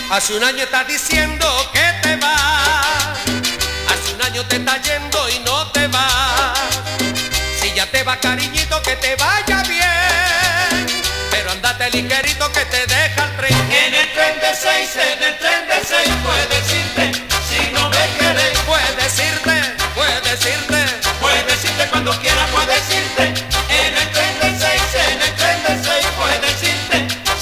Hace un año estás diciendo que te vas, hace un año te estás yendo y no te vas. Si ya te vas, cariñito, que te vaya bien, pero andate ligerito que te deja el tren. En el tren de 6, en el tren